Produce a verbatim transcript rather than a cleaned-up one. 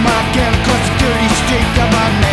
my gal across the dirty street. Got my name